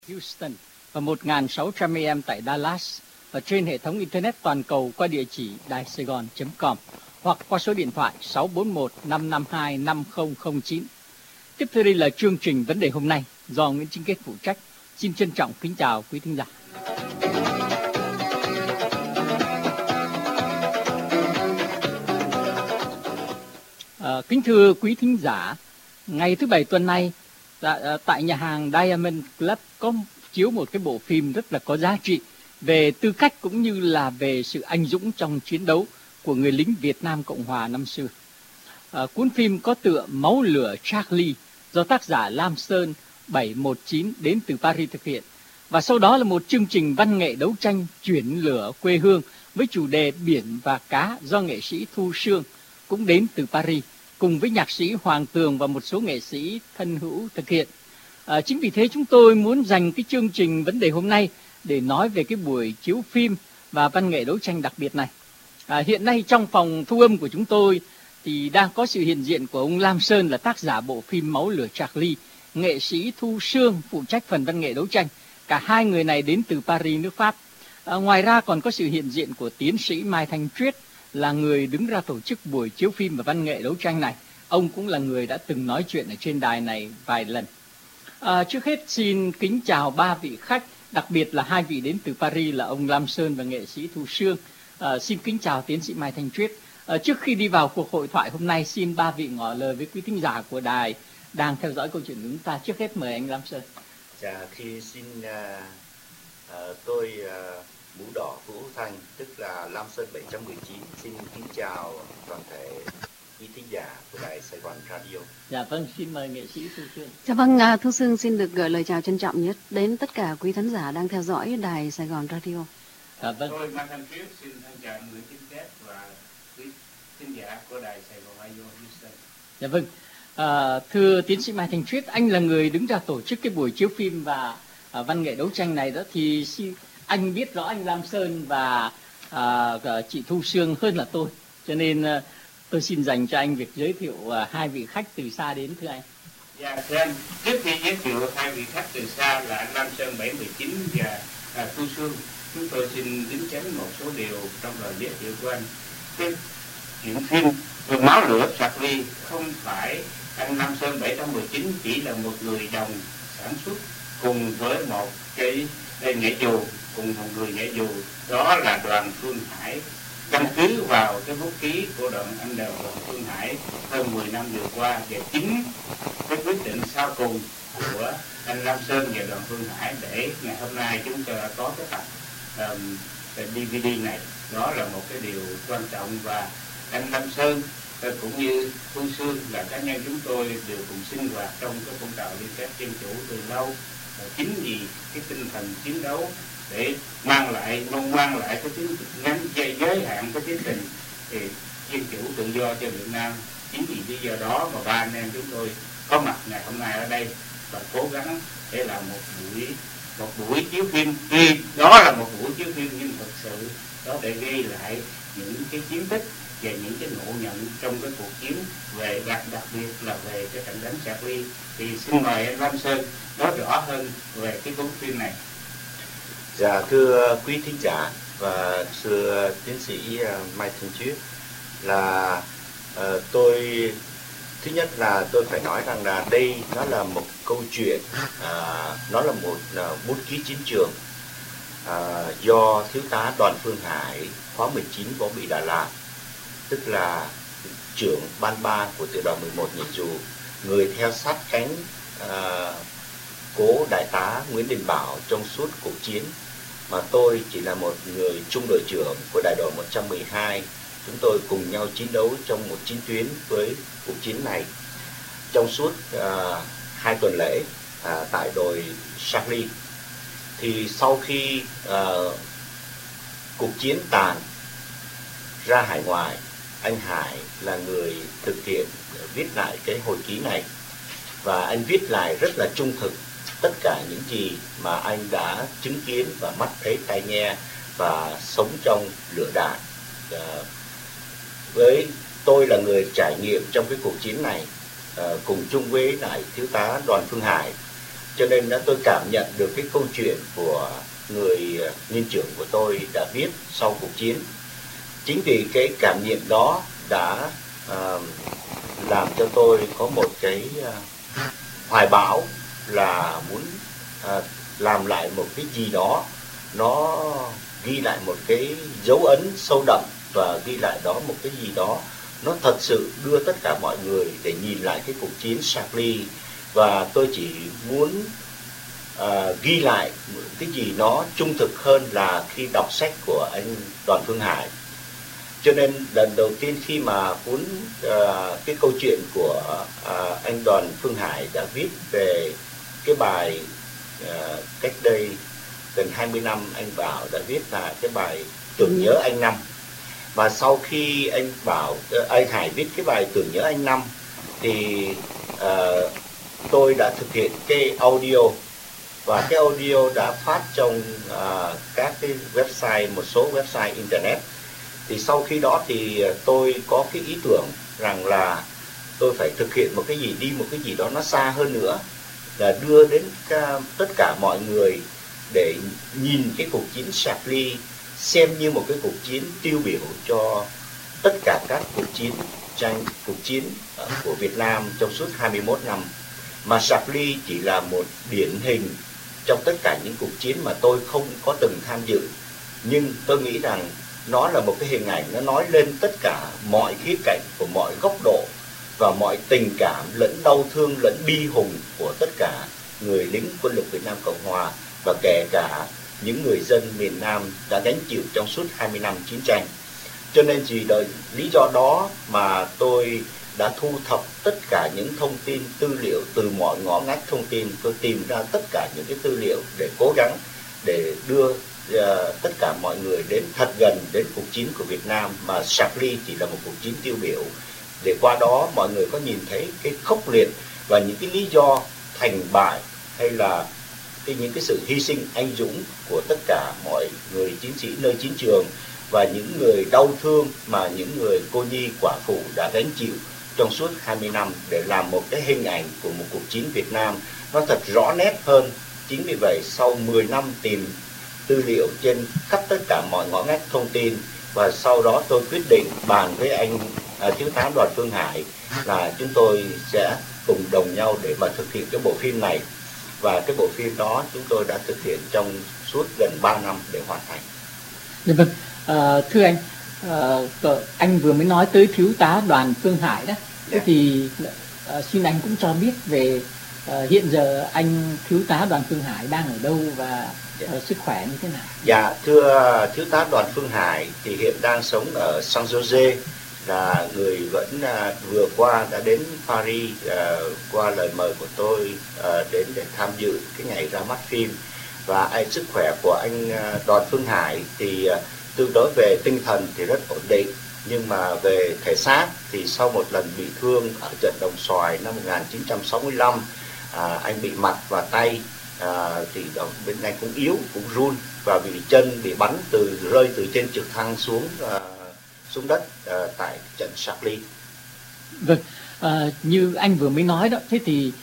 Houston và 1.600 AM tại Dallas và trên hệ thống Internet toàn cầu qua địa chỉ daisaigon.com hoặc qua số điện thoại 641-552-5009. Tiếp theo đây là chương trình Vấn đề hôm nay do Nguyễn Chính Kết phụ trách. Xin trân trọng kính chào quý thính giả. Kính thưa quý thính giả, ngày thứ Bảy tuần này tại nhà hàng Diamond Club có chiếu một cái bộ phim rất là có giá trị về tư cách cũng như là về sự anh dũng trong chiến đấu của người lính Việt Nam Cộng Hòa năm xưa. Cuốn phim có tựa Máu lửa Charlie do tác giả Lam Sơn 719 đến từ Paris thực hiện. Và sau đó là một chương trình văn nghệ đấu tranh chuyển lửa quê hương với chủ đề Biển và Cá do nghệ sĩ Thu Sương cũng đến từ Paris, cùng với nhạc sĩ Hoàng Tường và một số nghệ sĩ thân hữu thực hiện. Chính vì thế chúng tôi muốn dành cái chương trình Vấn đề hôm nay để nói về cái buổi chiếu phim và văn nghệ đấu tranh đặc biệt này. Hiện nay trong phòng thu âm của chúng tôi thì đang có sự hiện diện của ông Lam Sơn là tác giả bộ phim Máu lửa Charlie, nghệ sĩ Thu Sương phụ trách phần văn nghệ đấu tranh. Cả hai người này đến từ Paris, nước Pháp. Ngoài ra còn có sự hiện diện của tiến sĩ Mai Thanh Triết là người đứng ra tổ chức buổi chiếu phim và văn nghệ đấu tranh này. Ông cũng là người đã từng nói chuyện ở trên đài này vài lần. Trước hết xin kính chào ba vị khách, đặc biệt là hai vị đến từ Paris là ông Lam Sơn và nghệ sĩ Thu Sương. Xin kính chào tiến sĩ Mai Thanh Triết. Trước khi đi vào cuộc hội thoại hôm nay, xin ba vị ngỏ lời với quý thính giả của đài đang theo dõi câu chuyện của chúng ta. Trước hết mời anh Lam Sơn. Dạ, tôi Mũ Đỏ Vũ Thành, tức là Lam Sơn 719, xin kính chào toàn thể quý thính giả của Đài Sài Gòn Radio. Dạ vâng, xin mời nghệ sĩ Thu Sương. Dạ vâng, Thu Sương xin được gửi lời chào trân trọng nhất đến tất cả quý khán giả đang theo dõi Đài Sài Gòn Radio. Dạ vâng. Tôi Mai Thanh Triết xin thân chào Nguyễn Chính Kết và quý thính giả của Đài Sài Gòn Radio Houston. Dạ vâng. Thưa tiến sĩ Mai Thanh Triết, anh là người đứng ra tổ chức cái buổi chiếu phim và văn nghệ đấu tranh này đó, thì anh biết rõ anh Lam Sơn và chị Thu Sương hơn là tôi, cho nên tôi xin dành cho anh việc giới thiệu hai vị khách từ xa đến, thưa anh. Dạ thưa anh, trước khi giới thiệu hai vị khách từ xa là anh Lam Sơn 719 và Thu Sương, chúng tôi xin đính chánh một số điều trong lời giới thiệu của anh. Cái chuyện phim Máu lửa Charlie không phải anh Lam Sơn 719 chỉ là một người đồng sản xuất cùng với một cái nghệ dù, cùng một người nghệ dù, đó là Đoàn Phương Hải. Căn cứ vào cái bút ký của Đoàn Phương Hải hơn 10 năm vừa qua, và chính cái quyết định sau cùng của anh Lam Sơn và Đoàn Phương Hải để ngày hôm nay chúng ta có cái tập DVD này, đó là một cái điều quan trọng. Và anh Lam Sơn cũng như Thu Sương là cá nhân chúng tôi đều cùng sinh hoạt trong cái phong trào liên kết dân chủ từ lâu. Chính vì cái tinh thần chiến đấu để mang lại cái tính ngắn giới hạn cái tiến trình thì dân chủ tự do cho Việt Nam. Chính vì lý do đó mà ba anh em chúng tôi có mặt ngày hôm nay ở đây và cố gắng để làm một buổi chiếu phim. Tuy đó là một buổi chiếu phim nhưng thật sự đó để ghi lại những cái chiến tích và những cái ngộ nhận trong cái cuộc chiến về đặc biệt là về cái trận đánh Charlie. Thì xin mời anh Lam Sơn nói rõ hơn về cái cuốn phim này. Dạ, thưa quý thính giả và thưa tiến sĩ Mai Thanh Triết, là tôi thứ nhất là tôi phải nói rằng là đây nó là một câu chuyện, nó là một bút ký chiến trường do thiếu tá Đoàn Phương Hải, khóa 19 Võ Bị Đà Lạt, tức là trưởng ban 3 của tiểu đoàn 11 nhảy dù, người theo sát cánh cố đại tá Nguyễn Đình Bảo trong suốt cuộc chiến, mà tôi chỉ là một người trung đội trưởng của đại đội 112. Chúng tôi cùng nhau chiến đấu trong một chiến tuyến với cuộc chiến này trong suốt 2 tuần lễ tại đồi Charlie. Thì sau khi cuộc chiến tàn ra hải ngoại, anh Hải là người thực hiện viết lại cái hồi ký này, và anh viết lại rất là trung thực tất cả những gì mà anh đã chứng kiến và mắt thấy tai nghe và sống trong lửa đạn. Với tôi là người trải nghiệm trong cái cuộc chiến này, cùng chung với lại thiếu tá Đoàn Phương Hải, cho nên tôi cảm nhận được cái câu chuyện của người niên trưởng của tôi đã viết sau cuộc chiến. Chính vì cái cảm nhận đó đã làm cho tôi có một cái hoài bão là muốn làm lại một cái gì đó, nó ghi lại một cái dấu ấn sâu đậm và ghi lại đó một cái gì đó nó thật sự đưa tất cả mọi người để nhìn lại cái cuộc chiến Charlie. Và tôi chỉ muốn ghi lại cái gì nó trung thực hơn là khi đọc sách của anh Đoàn Phương Hải. Cho nên lần đầu tiên khi mà cuốn cái câu chuyện của anh Đoàn Phương Hải đã viết về cái bài cách đây gần 20 năm, anh Bảo đã viết là cái bài Tưởng Nhớ Anh Năm. Và sau khi anh Hải viết cái bài Tưởng Nhớ Anh Năm thì tôi đã thực hiện cái audio, và cái audio đã phát trong các cái website, một số website internet. Thì sau khi đó thì tôi có cái ý tưởng rằng là tôi phải thực hiện một cái gì, đi một cái gì đó nó xa hơn nữa, là đưa đến tất cả mọi người để nhìn cái cuộc chiến Charlie xem như một cái cuộc chiến tiêu biểu cho tất cả các cuộc chiến của Việt Nam trong suốt 21 năm. Mà Charlie chỉ là một điển hình trong tất cả những cuộc chiến mà tôi không có từng tham dự. Nhưng tôi nghĩ rằng nó là một cái hình ảnh, nó nói lên tất cả mọi khía cạnh của mọi góc độ và mọi tình cảm lẫn đau thương lẫn bi hùng của tất cả người lính quân lực Việt Nam Cộng Hòa, và kể cả những người dân miền Nam đã gánh chịu trong suốt 20 năm chiến tranh. Cho nên vì lý do đó mà tôi đã thu thập tất cả những thông tin, tư liệu từ mọi ngõ ngách thông tin. Tôi tìm ra tất cả những cái tư liệu để cố gắng để đưa tất cả mọi người đến thật gần đến cuộc chiến của Việt Nam, mà Charlie chỉ là một cuộc chiến tiêu biểu, để qua đó mọi người có nhìn thấy cái khốc liệt và những cái lý do thành bại, hay là những cái sự hy sinh anh dũng của tất cả mọi người chiến sĩ nơi chiến trường, và những người đau thương mà những người cô nhi quả phụ đã gánh chịu trong suốt 20 năm, để làm một cái hình ảnh của một cuộc chiến Việt Nam nó thật rõ nét hơn. Chính vì vậy sau 10 năm tìm tư liệu trên khắp tất cả mọi ngõ ngách thông tin, và sau đó tôi quyết định bàn với anh thiếu tá Đoàn Phương Hải là chúng tôi sẽ cùng đồng nhau để mà thực hiện cái bộ phim này. Và cái bộ phim đó chúng tôi đã thực hiện trong suốt gần 3 năm để hoàn thành. Dạ vâng, thưa anh vừa mới nói tới thiếu tá Đoàn Phương Hải đó. Thế thì xin anh cũng cho biết về hiện giờ anh thiếu tá Đoàn Phương Hải đang ở đâu và sức khỏe như thế nào? Dạ, thưa thiếu tá Đoàn Phương Hải thì hiện đang sống ở San Jose, là người vẫn vừa qua đã đến Paris qua lời mời của tôi đến để tham dự cái ngày ra mắt phim. Và sức khỏe của anh Đoàn Phương Hải thì tương đối về tinh thần thì rất ổn định, nhưng mà về thể xác thì sau một lần bị thương ở trận Đồng Xoài năm 1965, anh bị mặt và tay, thì bên này cũng yếu, cũng run, và bị chân bị bắn rơi từ trên trực thăng xuống đất tại trận Charlie. Vâng, như anh vừa mới nói đó, thế thì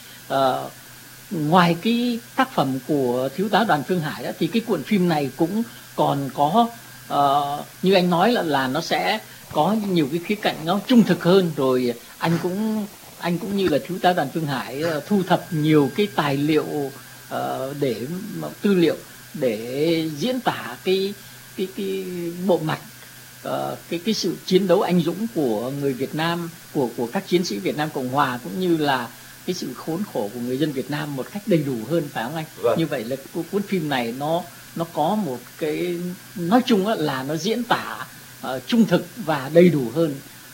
ngoài cái tác phẩm của thiếu tá Đoàn Phương Hải đó, thì cái cuộn phim này cũng còn có như anh nói là nó sẽ có nhiều cái khía cạnh nó trung thực hơn. Rồi anh cũng như là thiếu tá Đoàn Phương Hải thu thập nhiều cái tài liệu để tư liệu để diễn tả cái bộ mặt cái sự chiến đấu anh dũng của người Việt Nam, của các chiến sĩ Việt Nam Cộng Hòa, cũng như là cái sự khốn khổ của người dân Việt Nam một cách đầy đủ hơn, phải không anh? Vâng. Như vậy là cuốn phim này nó có một cái, nói chung là nó diễn tả trung thực và đầy đủ hơn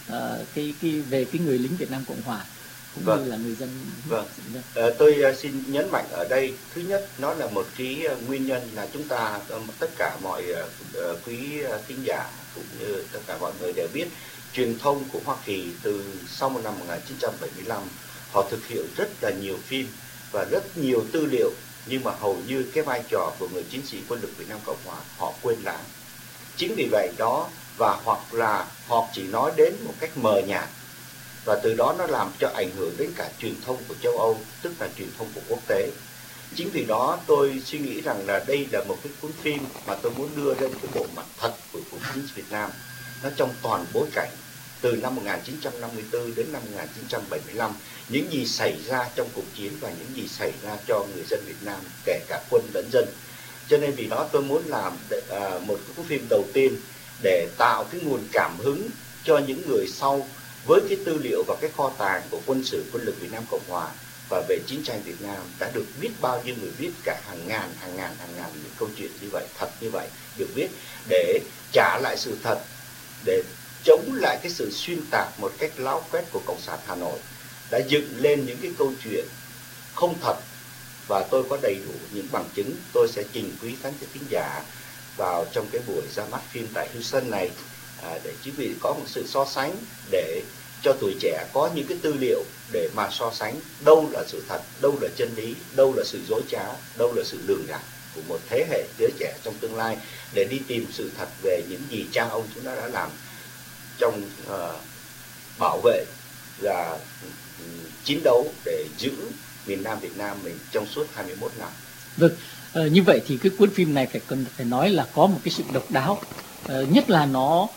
về cái người lính Việt Nam Cộng Hòa cũng vâng. như là người dân. Vâng. Tôi xin nhấn mạnh ở đây, thứ nhất nó là một cái nguyên nhân là chúng ta tất cả mọi quý thính giả cũng như tất cả mọi người đều biết, truyền thông của Hoa Kỳ từ sau năm 1975 họ thực hiện rất là nhiều phim và rất nhiều tư liệu, nhưng mà hầu như cái vai trò của người chiến sĩ quân lực Việt Nam Cộng Hòa họ quên lãng. Chính vì vậy đó, và hoặc là họ chỉ nói đến một cách mờ nhạt, và từ đó nó làm cho ảnh hưởng đến cả truyền thông của châu Âu, tức là truyền thông của quốc tế. Chính vì đó tôi suy nghĩ rằng là đây là một cái cuốn phim mà tôi muốn đưa lên cái bộ mặt thật của cuộc chiến Việt Nam, nó trong toàn bối cảnh từ năm 1954 đến năm 1975, những gì xảy ra trong cuộc chiến và những gì xảy ra cho người dân Việt Nam, kể cả quân lẫn dân. Cho nên vì đó tôi muốn làm một cái cuốn phim đầu tiên để tạo cái nguồn cảm hứng cho những người sau, với cái tư liệu và cái kho tàng của quân sự quân lực Việt Nam Cộng Hòa và về chiến tranh Việt Nam đã được biết bao nhiêu người viết, cả hàng ngàn những câu chuyện như vậy, thật như vậy được viết, để trả lại sự thật, để chống lại cái sự xuyên tạc một cách láo quét của Cộng sản Hà Nội đã dựng lên những cái câu chuyện không thật. Và tôi có đầy đủ những bằng chứng, tôi sẽ trình quý khán giả vào trong cái buổi ra mắt phim tại Houston này, để quý vị có một sự so sánh, để cho tuổi trẻ có những cái tư liệu để mà so sánh đâu là sự thật, đâu là chân lý, đâu là sự dối trá, đâu là sự lường gạt của một thế hệ giới trẻ trong tương lai, để đi tìm sự thật về những gì cha ông chúng ta đã làm trong bảo vệ và chiến đấu để giữ miền Nam Việt Nam mình trong suốt 21 năm. Vâng, như vậy thì cái cuốn phim này phải nói là có một cái sự độc đáo, nhất là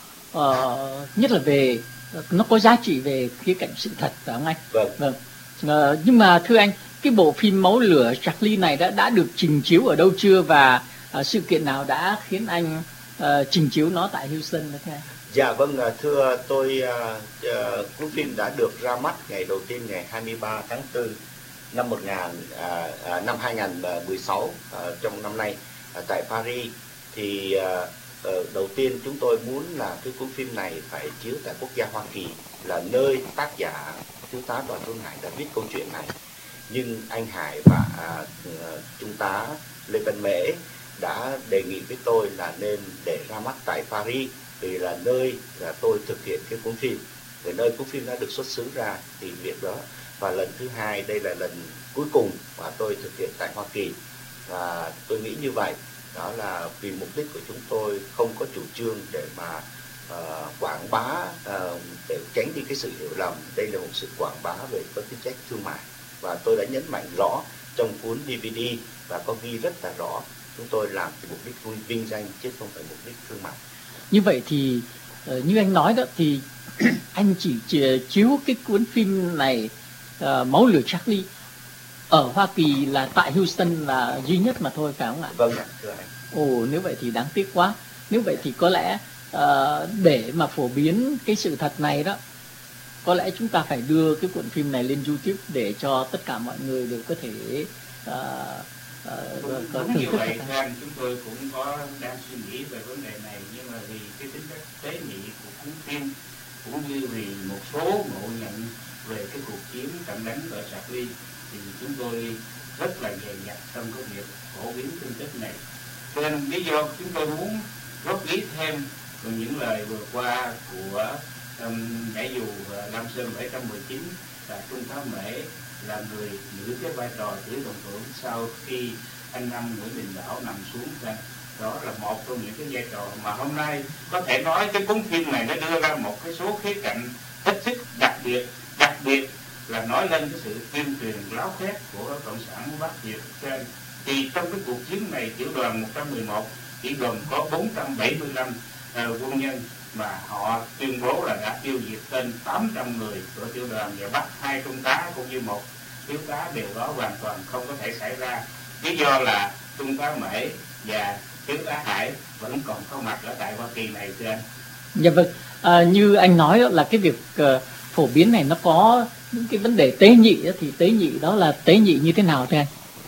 về nó có giá trị về khía cạnh sự thật, phải không anh? Vâng. Nhưng mà thưa anh, cái bộ phim Máu Lửa Charlie này đã được trình chiếu ở đâu chưa, và sự kiện nào đã khiến anh trình chiếu nó tại Houston đó thưa anh? Dạ vâng, thưa tôi, cuốn phim đã được ra mắt ngày đầu tiên ngày 23 tháng 4 năm 2016, trong năm nay tại Paris. Thì đầu tiên chúng tôi muốn là cái cuốn phim này phải chiếu tại quốc gia Hoa Kỳ, là nơi tác giả thiếu tá Đoàn Phương Hải đã viết câu chuyện này. Nhưng anh Hải và trung tá Lê Văn Mễ đã đề nghị với tôi là nên để ra mắt tại Paris, vì là nơi là tôi thực hiện cái cuốn phim, về nơi cuốn phim đã được xuất xứ ra, thì việc đó. Và lần thứ hai, đây là lần cuối cùng mà tôi thực hiện tại Hoa Kỳ, và tôi nghĩ như vậy, đó là vì mục đích của chúng tôi không có chủ trương để mà quảng bá, để tránh đi cái sự hiểu lầm. Đây là một sự quảng bá về có tính chất thương mại, và tôi đã nhấn mạnh rõ trong cuốn DVD và có ghi rất là rõ, chúng tôi làm vì mục đích vinh danh chứ không phải mục đích thương mại. Như vậy thì như anh nói đó, thì anh chỉ chiếu cái cuốn phim này Máu Lửa Charlie ở Hoa Kỳ là tại Houston là duy nhất mà thôi, phải không ạ? Vâng ạ, thưa anh. Ồ, nếu vậy thì đáng tiếc quá. Nếu vậy thì có lẽ để mà phổ biến cái sự thật này đó, có lẽ chúng ta phải đưa cái cuộn phim này lên YouTube để cho tất cả mọi người đều có thể có như vậy. Anh, chúng tôi cũng có đang suy nghĩ về vấn đề này, nhưng mà vì cái tính chất tế nhị của cuốn phim, cũng như vì một số ngộ nhận về cái cuộc chiến trận đánh ở Charlie, thì chúng tôi rất là dè dặt trong cái việc phổ biến tin tức này. Cho nên lý do chúng tôi muốn góp ý thêm những lời vừa qua của nhảy dù Lam Sơn 719 là Trung tá Mễ, là người giữ cái vai trò chỉ đồng thưởng sau khi anh Năm Nguyễn Đình Bảo nằm xuống ra. Đó là một trong những cái vai trò mà hôm nay có thể nói cái cuốn phim này nó đưa ra một cái số khía cạnh hết sức đặc biệt là nói lên cái sự tuyên truyền láo phét của Cộng sản Bắc Việt. Thì trong cái cuộc chiến này, tiểu đoàn 111 chỉ gồm có 475 quân nhân, mà họ tuyên bố là đã tiêu diệt trên 800 người của tiểu đoàn, và bắt 2 trung tá cũng như 1 thiếu tá. Điều đó hoàn toàn không có thể xảy ra. Lý do là trung tá Mễ và thiếu tá Hải vẫn còn có mặt ở tại Hoa Kỳ này, thưa anh. Dạ vâng, như anh nói đó, là cái việc phổ biến này nó có những cái vấn đề tế nhị đó, thì tế nhị đó là tế nhị như thế nào thưa anh?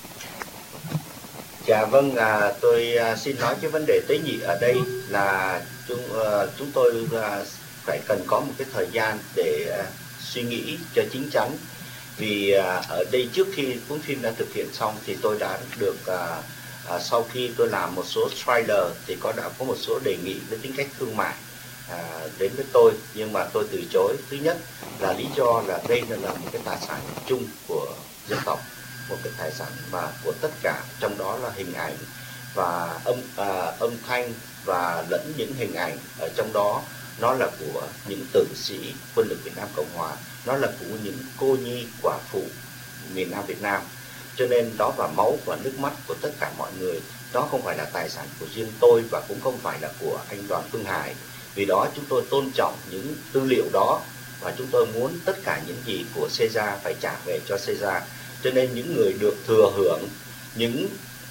Dạ vâng, tôi xin nói cái vấn đề tế nhị ở đây là chúng tôi phải cần có một cái thời gian để suy nghĩ cho chín chắn. Vì ở đây trước khi cuốn phim đã thực hiện xong thì tôi đã được, sau khi tôi làm một số trailer thì đã có một số đề nghị với tính cách thương mại đến với tôi, nhưng mà tôi từ chối. Thứ nhất là lý do là đây là một cái tài sản chung của dân tộc, một cái tài sản mà của tất cả, trong đó là hình ảnh và âm thanh và lẫn những hình ảnh ở trong đó, nó là của những tử sĩ quân lực Việt Nam Cộng Hòa, nó là của những cô nhi quả phụ miền Nam Việt Nam. Cho nên đó là máu và nước mắt của tất cả mọi người. Đó không phải là tài sản của riêng tôi và cũng không phải là của anh Đoàn Phương Hải. Vì đó chúng tôi tôn trọng những tư liệu đó và chúng tôi muốn tất cả những gì của Caesar phải trả về cho Caesar. Cho nên những người được thừa hưởng những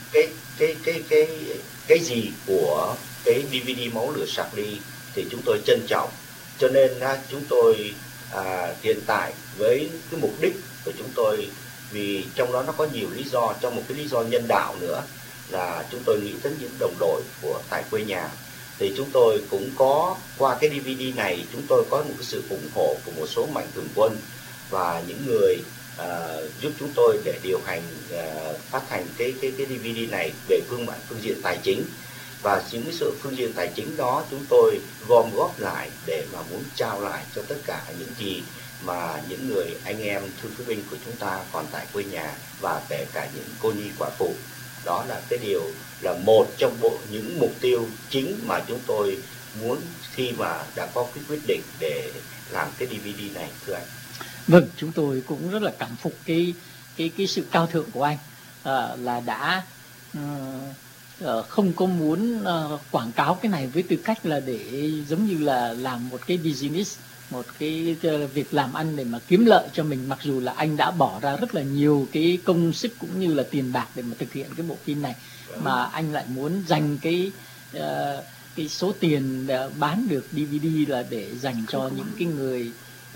cái gì của cái DVD Máu Lửa Charlie thì chúng tôi trân trọng. Cho nên chúng tôi hiện tại với cái mục đích của chúng tôi, vì trong đó nó có nhiều lý do, trong một cái lý do nhân đạo nữa là chúng tôi nghĩ đến những đồng đội của tại quê nhà. Thì chúng tôi cũng có qua cái DVD này, chúng tôi có một cái sự ủng hộ của một số mạnh thường quân và những người giúp chúng tôi để điều hành phát hành cái DVD này về phương diện tài chính. Và những cái sự phương diện tài chính đó chúng tôi gom góp lại để mà muốn trao lại cho tất cả những gì mà những người anh em thương phế binh của chúng ta còn tại quê nhà, và kể cả những cô nhi quả phụ. Đó là cái điều là một trong những mục tiêu chính mà chúng tôi muốn khi mà đã có cái quyết định để làm cái DVD này, thưa anh. Vâng, chúng tôi cũng rất là cảm phục cái sự cao thượng của anh, là đã không có muốn quảng cáo cái này với tư cách là để giống như là làm một cái business, một cái việc làm ăn để mà kiếm lợi cho mình, mặc dù là anh đã bỏ ra rất là nhiều cái công sức cũng như là tiền bạc để mà thực hiện cái bộ phim này, mà anh lại muốn dành cái số tiền bán được DVD là để dành cho những cái người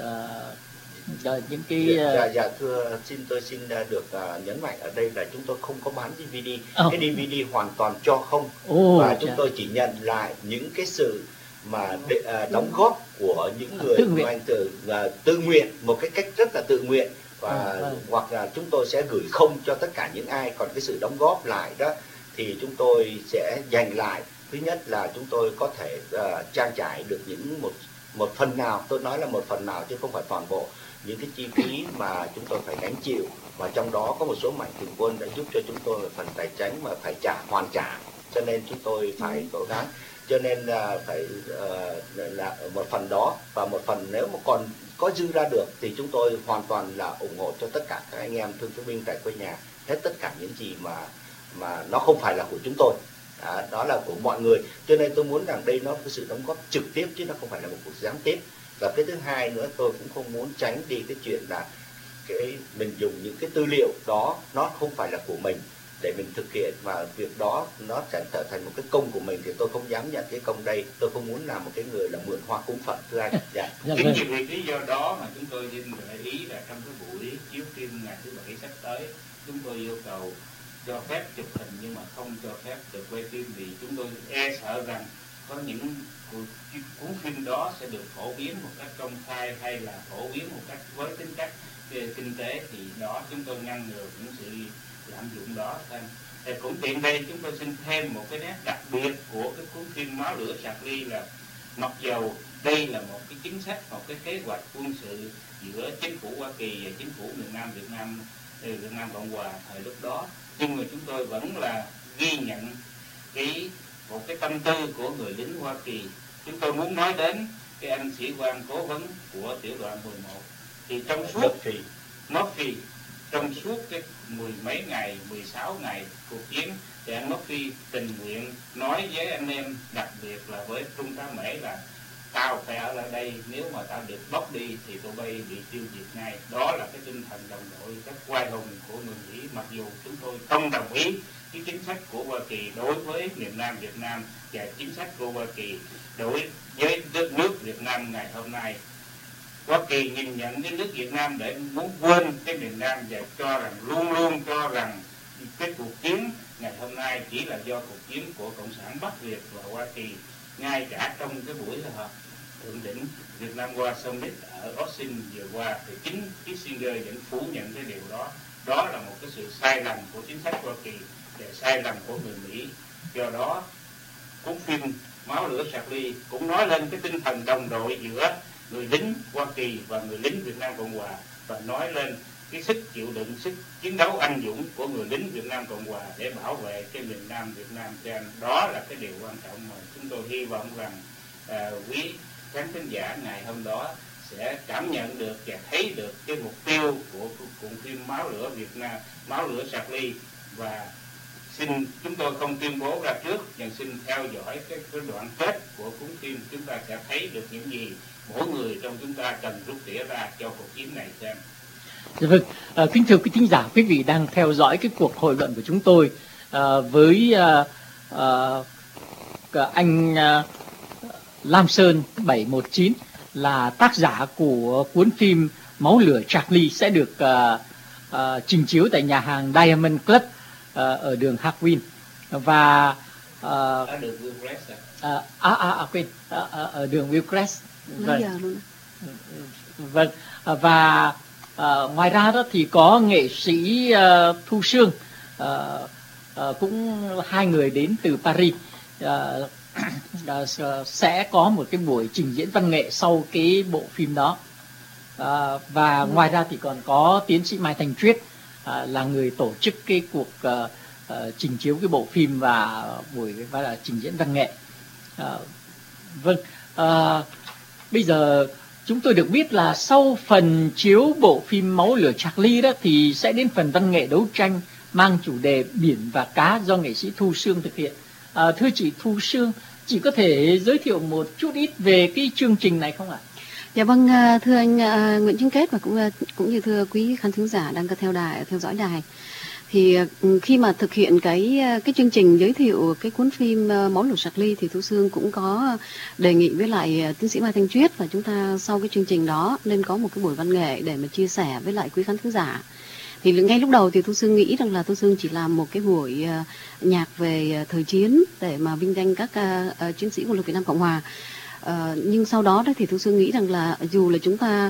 những cái dạ thưa, tôi xin được nhấn mạnh ở đây là chúng tôi không có bán DVD. Cái DVD hoàn toàn cho không, và chúng tôi chỉ nhận lại những cái sự mà đóng góp của những người tự nguyện, một cái cách rất là tự nguyện, và hoặc là chúng tôi sẽ gửi không cho tất cả những ai, còn cái sự đóng góp lại đó thì chúng tôi sẽ dành lại. Thứ nhất là chúng tôi có thể trang trải được những một phần nào, tôi nói là một phần nào chứ không phải toàn bộ, những cái chi phí mà chúng tôi phải gánh chịu, và trong đó có một số mạnh thường quân đã giúp cho chúng tôi một phần tài chính mà phải hoàn trả, cho nên chúng tôi phải cố gắng. Cho nên là phải là một phần đó, và một phần nếu mà còn có dư ra được thì chúng tôi hoàn toàn là ủng hộ cho tất cả các anh em thương phế binh tại quê nhà, hết tất cả những gì mà nó không phải là của chúng tôi. Đó là của mọi người. Cho nên tôi muốn rằng đây nó có sự đóng góp trực tiếp chứ nó không phải là một cuộc gián tiếp. Và cái thứ hai nữa, tôi cũng không muốn tránh đi cái chuyện là mình dùng những cái tư liệu đó nó không phải là của mình để mình thực hiện, và việc đó nó trở thành một cái công của mình, thì tôi không dám nhận cái công đây. Tôi không muốn làm một cái người là mượn hoa cúng Phật, thưa anh. Chính vì lý do đó mà chúng tôi xin gợi ý là trong cái buổi chiếu phim ngày thứ Bảy sắp tới, chúng tôi yêu cầu cho phép chụp hình nhưng mà không cho phép được quay phim, vì chúng tôi e sợ rằng có những cuốn phim đó sẽ được phổ biến một cách công khai hay là phổ biến một cách với tính cách kinh tế, thì đó chúng tôi ngăn ngừa những sự lạm dụng đó. Cũng tiện đây chúng tôi xin thêm một cái nét đặc biệt của cái cuốn phim Máu Lửa Charlie là mặc dầu đây là một cái chính sách, một cái kế hoạch quân sự giữa chính phủ Hoa Kỳ và chính phủ miền Nam Việt Nam Cộng Hòa thời lúc đó, nhưng mà chúng tôi vẫn là ghi nhận một cái tâm tư của người lính Hoa Kỳ. Chúng tôi muốn nói đến cái anh sĩ quan cố vấn của tiểu đoàn 11, thì trong suốt Murphy, trong suốt cái 16 ngày cuộc chiến, thì anh Murphy tình nguyện nói với anh em, đặc biệt là với Trung tá Mễ là tao phải ở lại đây, nếu mà tao được bóc đi thì tụi bay bị tiêu diệt ngay. Đó là cái tinh thần đồng đội rất oai hùng của người Mỹ, mặc dù chúng tôi không đồng ý cái chính sách của Hoa Kỳ đối với miền Nam Việt Nam và chính sách của Hoa Kỳ đối với đất nước Việt Nam ngày hôm nay. Hoa Kỳ nhìn nhận cái nước Việt Nam để muốn quên cái miền Nam, và luôn luôn cho rằng cái cuộc chiến ngày hôm nay chỉ là do cuộc chiến của Cộng sản Bắc Việt và Hoa Kỳ. Ngay cả trong cái buổi họp thượng đỉnh Việt Nam Hoa Summit ở Austin vừa qua thì chính Kissinger vẫn phủ nhận cái điều đó. Đó là một cái sự sai lầm của chính sách Hoa Kỳ và sai lầm của người Mỹ. Do đó cuốn phim Máu Lửa Charlie cũng nói lên cái tinh thần đồng đội giữa người lính Hoa Kỳ và người lính Việt Nam Cộng Hòa, và nói lên cái sức chịu đựng, sức chiến đấu anh dũng của người lính Việt Nam Cộng Hòa để bảo vệ cái miền Nam Việt Nam cho anh. Đó là cái điều quan trọng mà chúng tôi hy vọng rằng quý khán thính giả ngày hôm đó sẽ cảm nhận được và thấy được cái mục tiêu của cuộn phim Máu Lửa Việt Nam, Máu Lửa Charlie. Và chúng tôi không tuyên bố ra trước, nhưng xin theo dõi cái đoạn kết của cuốn phim, chúng ta sẽ thấy được những gì mỗi người trong chúng ta cần rút tỉa ra cho cuộc chiến này xem. Dạ vâng, kính thưa quý thính giả, quý vị đang theo dõi cái cuộc hội luận của chúng tôi với anh Lam Sơn 719 là tác giả của cuốn phim Máu Lửa Charlie sẽ được trình chiếu tại nhà hàng Diamond Club ở đường Harwin và ở đường Willcrest quên, ở đường Willcrest. Bây giờ luôn. Vâng, và ngoài ra đó thì có nghệ sĩ Thu Sương, cũng hai người đến từ Paris, sẽ có một cái buổi trình diễn văn nghệ sau cái bộ phim đó. Và ngoài ra thì còn có tiến sĩ Mai Thành Triết là người tổ chức cái cuộc trình chiếu cái bộ phim và buổi trình diễn văn nghệ. Vâng, bây giờ chúng tôi được biết là sau phần chiếu bộ phim Máu Lửa Charlie đó thì sẽ đến phần văn nghệ đấu tranh mang chủ đề Biển và Cá do nghệ sĩ Thu Sương thực hiện. Thưa chị Thu Sương, chị có thể giới thiệu một chút ít về cái chương trình này không ạ? Dạ vâng, thưa anh Nguyễn Chính Kết và cũng như thưa quý khán thính giả đang theo dõi đài. Thì khi mà thực hiện cái chương trình giới thiệu cái cuốn phim Máu Lửa Charlie thì Thu Sương cũng có đề nghị với lại tiến sĩ Mai Thanh Triết và chúng ta sau cái chương trình đó nên có một cái buổi văn nghệ để mà chia sẻ với lại quý khán thính giả. Thì ngay lúc đầu thì Thu Sương nghĩ rằng là Thu Sương chỉ làm một cái buổi nhạc về thời chiến để mà vinh danh các chiến sĩ quân lực Việt Nam Cộng Hòa. Nhưng sau đó thì Thu Sương nghĩ rằng là dù là chúng ta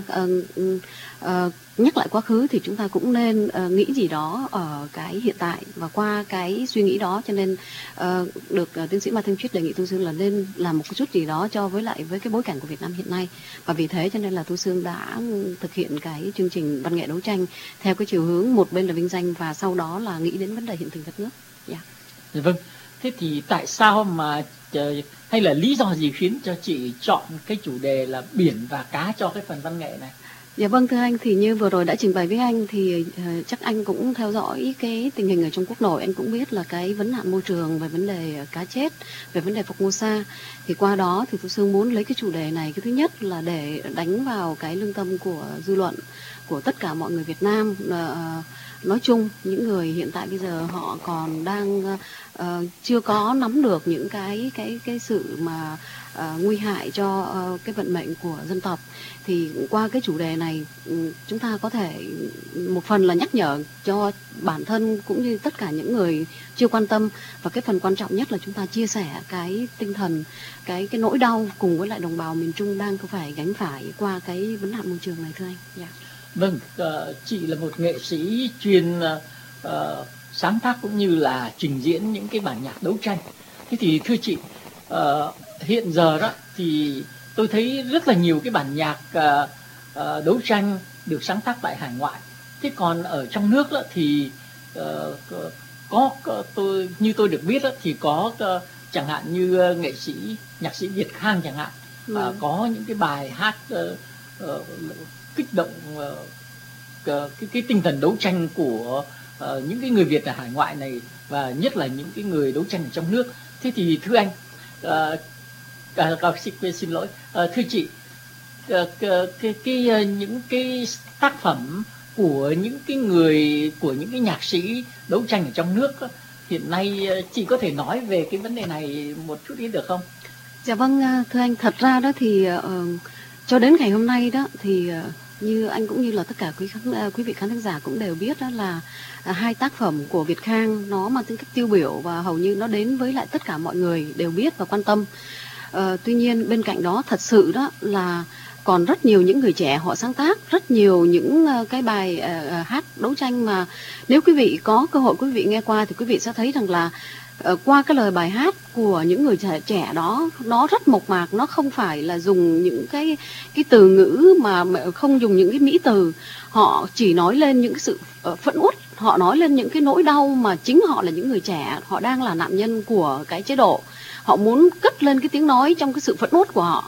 nhắc lại quá khứ thì chúng ta cũng nên nghĩ gì đó ở cái hiện tại, và qua cái suy nghĩ đó cho nên được tiến sĩ Mai Thanh Triết đề nghị Thu Sương là nên làm một chút gì đó với cái bối cảnh của Việt Nam hiện nay, và vì thế cho nên là Thu Sương đã thực hiện cái chương trình văn nghệ đấu tranh theo cái chiều hướng một bên là vinh danh và sau đó là nghĩ đến vấn đề hiện thực đất nước. Yeah. Vâng, thế thì tại sao mà hay là lý do gì khiến cho chị chọn cái chủ đề là biển và cá cho cái phần văn nghệ này? Dạ vâng, thưa anh, thì như vừa rồi đã trình bày với anh thì chắc anh cũng theo dõi cái tình hình ở trong quốc nội, anh cũng biết là cái vấn nạn môi trường, về vấn đề cá chết, về vấn đề Formosa. Thì qua đó thì Thu Sương muốn lấy cái chủ đề này, cái thứ nhất là để đánh vào cái lương tâm của dư luận, của tất cả mọi người Việt Nam nói chung, những người hiện tại bây giờ họ còn đang chưa có nắm được những cái sự mà nguy hại cho cái vận mệnh của dân tộc. Thì qua cái chủ đề này chúng ta có thể một phần là nhắc nhở cho bản thân cũng như tất cả những người chưa quan tâm, và cái phần quan trọng nhất là chúng ta chia sẻ cái tinh thần, cái nỗi đau cùng với lại đồng bào miền Trung đang có phải gánh phải qua cái vấn nạn môi trường này, thưa anh. Yeah. Vâng, chị là một nghệ sĩ chuyên sáng tác cũng như là trình diễn những cái bản nhạc đấu tranh. Thế thì thưa chị, hiện giờ đó thì tôi thấy rất là nhiều cái bản nhạc đấu tranh được sáng tác tại hải ngoại. Thế còn ở trong nước đó thì như tôi được biết đó, thì có chẳng hạn như nhạc sĩ Việt Khang chẳng hạn, có những cái bài hát kích động cái tinh thần đấu tranh của những cái người Việt ở hải ngoại này, và nhất là những cái người đấu tranh ở trong nước. Thế thì thưa anh, xin lỗi, thưa chị, những cái tác phẩm của những cái nhạc sĩ đấu tranh ở trong nước đó, hiện nay chị có thể nói về cái vấn đề này một chút ít được không? Dạ vâng, thưa anh, thật ra đó thì cho đến ngày hôm nay đó thì như anh cũng như là tất cả quý vị khán thính giả cũng đều biết đó là hai tác phẩm của Việt Khang nó mang tính cách tiêu biểu và hầu như nó đến với lại tất cả mọi người đều biết và quan tâm. Tuy nhiên bên cạnh đó thật sự đó là còn rất nhiều những người trẻ họ sáng tác rất nhiều những cái bài hát đấu tranh mà nếu quý vị có cơ hội quý vị nghe qua thì quý vị sẽ thấy rằng là qua cái lời bài hát của những người trẻ đó, nó rất mộc mạc, nó không phải là dùng những cái từ ngữ mà không dùng những cái mỹ từ, họ chỉ nói lên những cái sự phẫn uất, họ nói lên những cái nỗi đau mà chính họ là những người trẻ, họ đang là nạn nhân của cái chế độ, họ muốn cất lên cái tiếng nói trong cái sự phẫn uất của họ.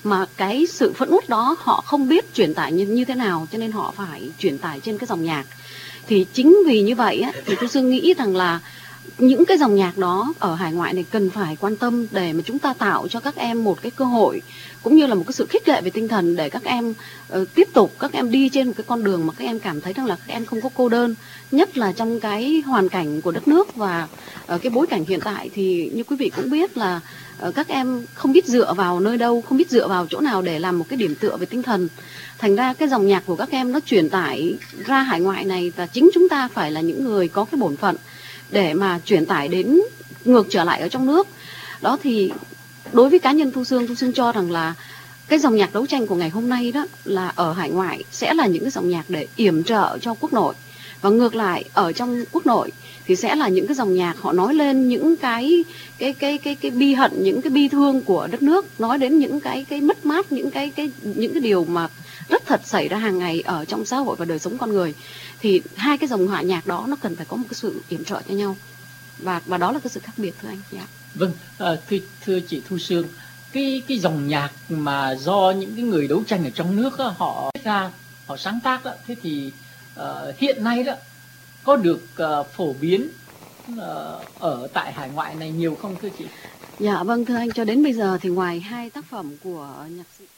mà cái sự phẫn uất đó họ không biết truyền tải như thế nào, cho nên họ phải truyền tải trên cái dòng nhạc. Thì chính vì như vậy á, thì tôi Sương nghĩ rằng là những cái dòng nhạc đó ở hải ngoại này cần phải quan tâm để mà chúng ta tạo cho các em một cái cơ hội cũng như là một cái sự khích lệ về tinh thần để các em tiếp tục các em đi trên một cái con đường mà các em cảm thấy rằng là các em không có cô đơn, nhất là trong cái hoàn cảnh của đất nước và cái bối cảnh hiện tại thì như quý vị cũng biết là các em không biết dựa vào nơi đâu, không biết dựa vào chỗ nào để làm một cái điểm tựa về tinh thần. Thành ra cái dòng nhạc của các em nó truyền tải ra hải ngoại này và chính chúng ta phải là những người có cái bổn phận để mà truyền tải đến ngược trở lại ở trong nước. Đó thì đối với cá nhân Thu Sương cho rằng là cái dòng nhạc đấu tranh của ngày hôm nay đó là ở hải ngoại sẽ là những cái dòng nhạc để yểm trợ cho quốc nội, và ngược lại ở trong quốc nội thì sẽ là những cái dòng nhạc họ nói lên những cái bi hận, những cái bi thương của đất nước, nói đến những cái mất mát, những cái điều mà rất thật xảy ra hàng ngày ở trong xã hội và đời sống con người. Thì hai cái dòng họa nhạc đó nó cần phải có một cái sự yểm trợ cho nhau, và đó là cái sự khác biệt, thưa anh. Dạ. Vâng, thưa chị Thu Sương, cái dòng nhạc mà do những cái người đấu tranh ở trong nước đó, họ viết ra, họ sáng tác đó, thế thì hiện nay đó có được phổ biến ở tại hải ngoại này nhiều không thưa chị? Dạ vâng, thưa anh, cho đến bây giờ thì ngoài hai tác phẩm của nhạc sĩ